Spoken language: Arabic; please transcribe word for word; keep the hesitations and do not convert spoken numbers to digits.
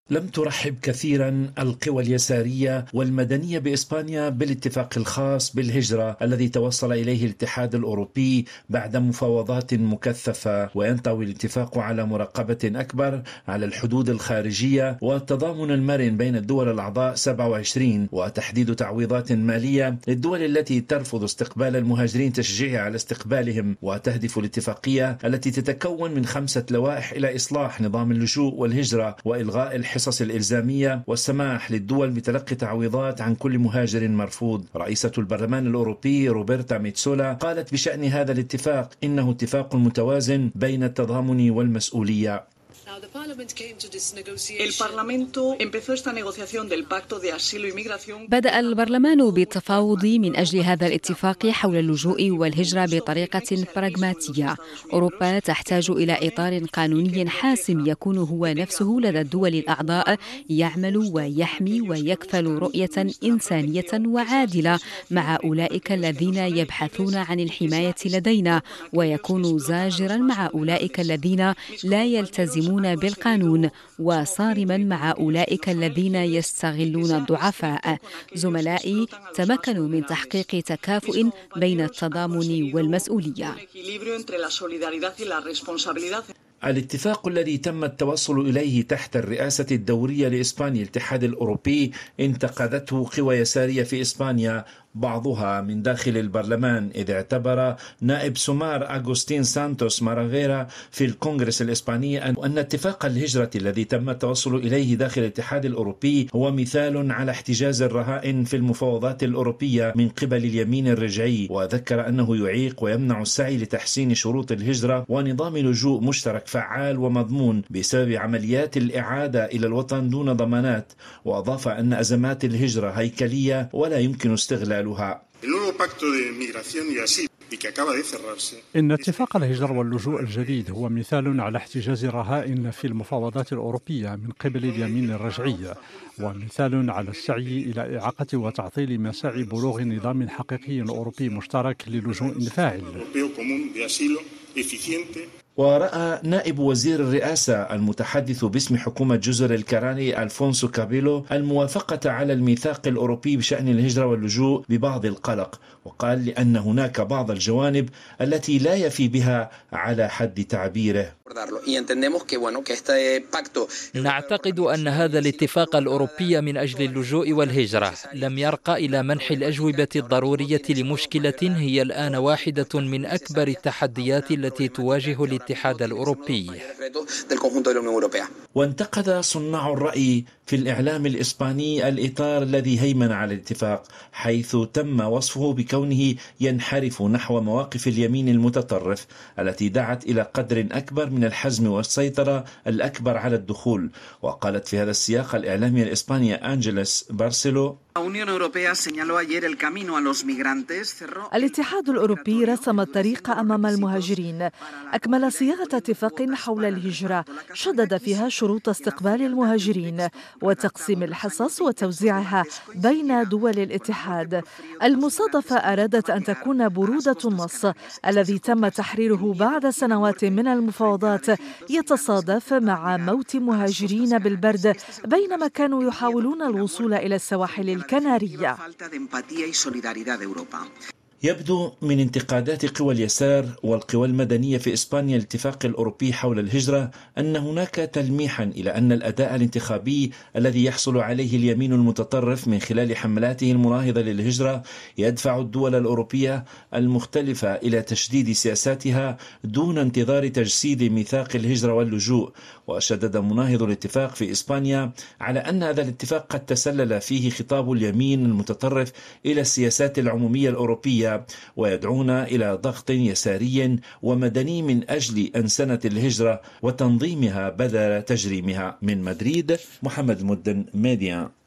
لم ترحب كثيرا القوى اليسارية والمدنية بإسبانيا بالاتفاق الخاص بالهجرة الذي توصل إليه الاتحاد الأوروبي بعد مفاوضات مكثفة، وينطوي الاتفاق على مراقبة أكبر على الحدود الخارجية والتضامن المرن بين الدول الأعضاء سبعة وعشرين، وتحديد تعويضات مالية للدول التي ترفض استقبال المهاجرين تشجيعها على استقبالهم. وتهدف الاتفاقية التي تتكون من خمسة لوائح إلى إصلاح نظام اللجوء والهجرة وإلغاء الحصص الإلزامية والسماح للدول بتلقي تعويضات عن كل مهاجر مرفوض. رئيسة البرلمان الأوروبي روبرتا ميتسولا قالت بشأن هذا الاتفاق إنه اتفاق متوازن بين التضامن والمسؤولية. بدأ البرلمان بالتفاوض من أجل هذا الاتفاق حول اللجوء والهجرة بطريقة براغماتية. أوروبا تحتاج إلى إطار قانوني حاسم يكون هو نفسه لدى الدول الأعضاء، يعمل ويحمي ويكفل رؤية إنسانية وعادلة مع أولئك الذين يبحثون عن الحماية لدينا، ويكون زاجرا مع أولئك الذين لا يلتزمون بالقانون، وصارما مع أولئك الذين يستغلون الضعفاء. زملائي تمكنوا من تحقيق تكافؤ بين التضامن والمسؤولية. الاتفاق الذي تم التوصل إليه تحت الرئاسة الدورية لإسبانيا الاتحاد الأوروبي انتقدته قوى يسارية في إسبانيا، بعضها من داخل البرلمان، إذ اعتبر نائب سومار أغوستين سانتوس ماراغيرا في الكونغرس الإسباني أن اتفاق الهجرة الذي تم التوصل إليه داخل الاتحاد الأوروبي هو مثال على احتجاز الرهائن في المفاوضات الأوروبية من قبل اليمين الرجعي، وذكر أنه يعيق ويمنع السعي لتحسين شروط الهجرة ونظام لجوء مشترك فعال ومضمون بسبب عمليات الإعادة إلى الوطن دون ضمانات. وأضاف أن أزمات الهجرة هيكلية ولا يمكن استغلالها. إن اتفاق الهجرة واللجوء الجديد هو مثال على احتجاز الرهائن في المفاوضات الأوروبية من قبل اليمين الرجعي، ومثال على السعي إلى إعاقة وتعطيل مساعي بلوغ نظام حقيقي أوروبي مشترك للجوء فاعل. ورأى نائب وزير الرئاسة المتحدث باسم حكومة جزر الكاراني ألفونسو كابيلو الموافقة على الميثاق الأوروبي بشأن الهجرة واللجوء ببعض القلق، وقال لأن هناك بعض الجوانب التي لا يفي بها على حد تعبيره. نعتقد أن هذا الاتفاق الأوروبي من أجل اللجوء والهجرة لم يرقى إلى منح الأجوبة الضرورية لمشكلة هي الآن واحدة من أكبر التحديات التي تواجه الاتحاد الأوروبي. وانتقد صناع الرأي في الإعلام الإسباني الإطار الذي هيمن على الاتفاق، حيث تم وصفه بكونه ينحرف نحو مواقف اليمين المتطرف التي دعت إلى قدر أكبر من الحزم والسيطرة الأكبر على الدخول. وقالت في هذا السياق الإعلامية الإسبانية أنجلس بارسيلو: الاتحاد الأوروبي رسم الطريق أمام المهاجرين، أكمل صياغة اتفاق حول الهجرة شدد فيها شروط استقبال المهاجرين وتقسيم الحصص وتوزيعها بين دول الاتحاد. المصادفة أرادت أن تكون برودة النص الذي تم تحريره بعد سنوات من المفاوضات يتصادف مع موت مهاجرين بالبرد بينما كانوا يحاولون الوصول إلى السواحل الكنارية. يبدو من انتقادات قوى اليسار والقوى المدنية في إسبانيا الاتفاق الأوروبي حول الهجرة أن هناك تلميحا إلى أن الأداء الانتخابي الذي يحصل عليه اليمين المتطرف من خلال حملاته المناهضة للهجرة يدفع الدول الأوروبية المختلفة إلى تشديد سياساتها دون انتظار تجسيد ميثاق الهجرة واللجوء. وشدد مناهض الاتفاق في إسبانيا على أن هذا الاتفاق قد تسلل فيه خطاب اليمين المتطرف إلى السياسات العمومية الأوروبية، ويدعون إلى ضغط يساري ومدني من أجل أنسنة الهجرة وتنظيمها بدل تجريمها. من مدريد، محمد المدن، ميديا.